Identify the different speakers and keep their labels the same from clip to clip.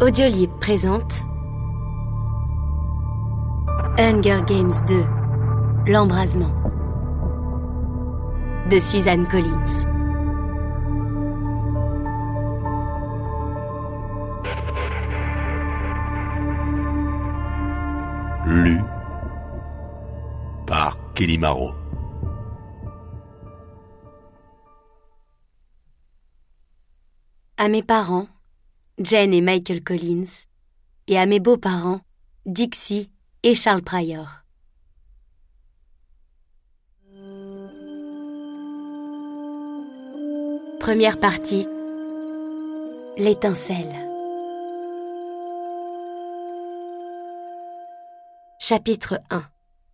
Speaker 1: Audiolib présente Hunger Games 2, l'embrasement de Suzanne Collins.
Speaker 2: Lu par Kelly Marot.
Speaker 1: À mes parents, Jen et Michael Collins, et à mes beaux-parents, Dixie et Charles Pryor. Première partie, l'étincelle. Chapitre 1.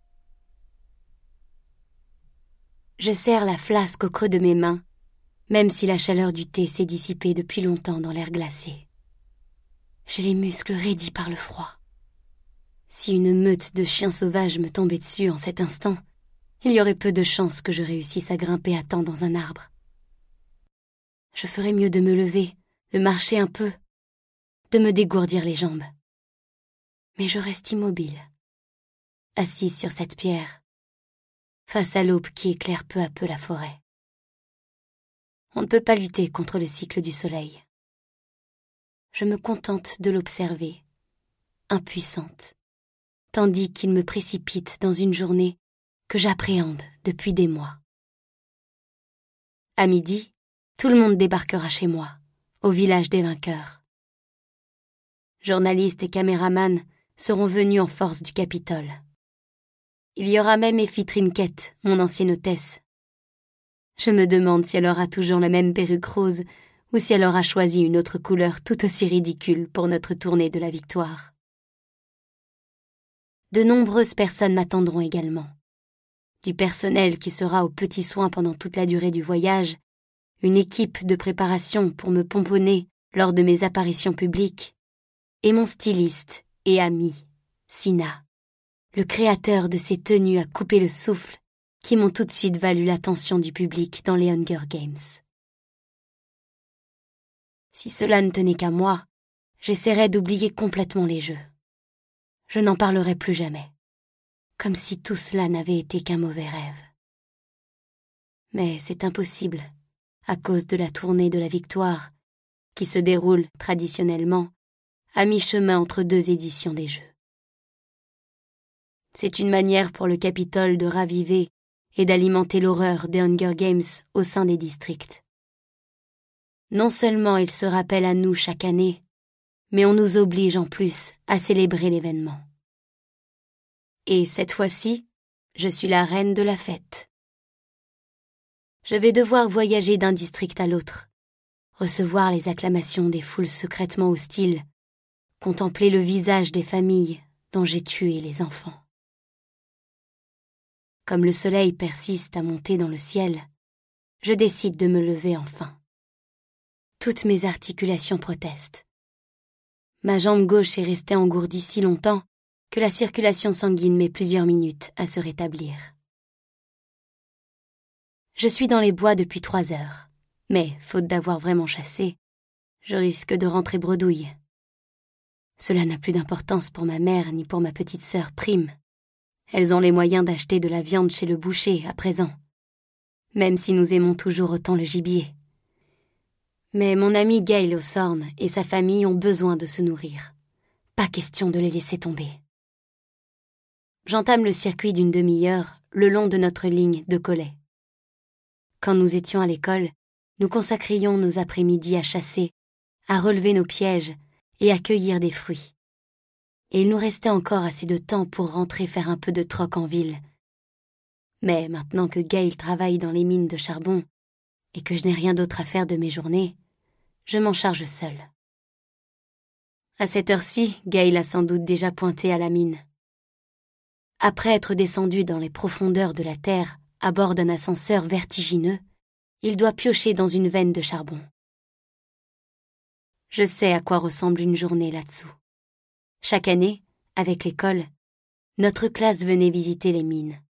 Speaker 1: Je serre la flasque au creux de mes mains, même si la chaleur du thé s'est dissipée depuis longtemps dans l'air glacé. J'ai les muscles raidis par le froid. Si une meute de chiens sauvages me tombait dessus en cet instant, il y aurait peu de chances que je réussisse à grimper à temps dans un arbre. Je ferais mieux de me lever, de marcher un peu, de me dégourdir les jambes. Mais je reste immobile, assise sur cette pierre, face à l'aube qui éclaire peu à peu la forêt. On ne peut pas lutter contre le cycle du soleil. Je me contente de l'observer, impuissante, tandis qu'il me précipite dans une journée que j'appréhende depuis des mois. À midi, tout le monde débarquera chez moi, au village des vainqueurs. Journalistes et caméramans seront venus en force du Capitole. Il y aura même Effie Trinket, mon ancienne hôtesse. Je me demande si elle aura toujours la même perruque rose ou si elle aura choisi une autre couleur tout aussi ridicule pour notre tournée de la victoire. De nombreuses personnes m'attendront également. Du personnel qui sera aux petits soins pendant toute la durée du voyage, une équipe de préparation pour me pomponner lors de mes apparitions publiques, et mon styliste et ami, Sina, le créateur de ces tenues à couper le souffle qui m'ont tout de suite valu l'attention du public dans les Hunger Games. Si cela ne tenait qu'à moi, j'essaierais d'oublier complètement les jeux. Je n'en parlerai plus jamais, comme si tout cela n'avait été qu'un mauvais rêve. Mais c'est impossible, à cause de la tournée de la victoire, qui se déroule traditionnellement à mi-chemin entre deux éditions des jeux. C'est une manière pour le Capitole de raviver et d'alimenter l'horreur des Hunger Games au sein des districts. Non seulement il se rappelle à nous chaque année, mais on nous oblige en plus à célébrer l'événement. Et cette fois-ci, je suis la reine de la fête. Je vais devoir voyager d'un district à l'autre, recevoir les acclamations des foules secrètement hostiles, contempler le visage des familles dont j'ai tué les enfants. Comme le soleil persiste à monter dans le ciel, je décide de me lever enfin. Toutes mes articulations protestent. Ma jambe gauche est restée engourdie si longtemps que la circulation sanguine met plusieurs minutes à se rétablir. Je suis dans les bois depuis 3 heures, mais, faute d'avoir vraiment chassé, je risque de rentrer bredouille. Cela n'a plus d'importance pour ma mère ni pour ma petite sœur Prime. Elles ont les moyens d'acheter de la viande chez le boucher à présent, même si nous aimons toujours autant le gibier. Mais mon ami Gail Hawthorne et sa famille ont besoin de se nourrir. Pas question de les laisser tomber. J'entame le circuit d'une demi-heure le long de notre ligne de collets. Quand nous étions à l'école, nous consacrions nos après-midi à chasser, à relever nos pièges et à cueillir des fruits. Et il nous restait encore assez de temps pour rentrer faire un peu de troc en ville. Mais maintenant que Gail travaille dans les mines de charbon et que je n'ai rien d'autre à faire de mes journées, je m'en charge seule. À cette heure-ci, Gail a sans doute déjà pointé à la mine. Après être descendu dans les profondeurs de la terre à bord d'un ascenseur vertigineux, il doit piocher dans une veine de charbon. Je sais à quoi ressemble une journée là-dessous. Chaque année, avec l'école, notre classe venait visiter les mines.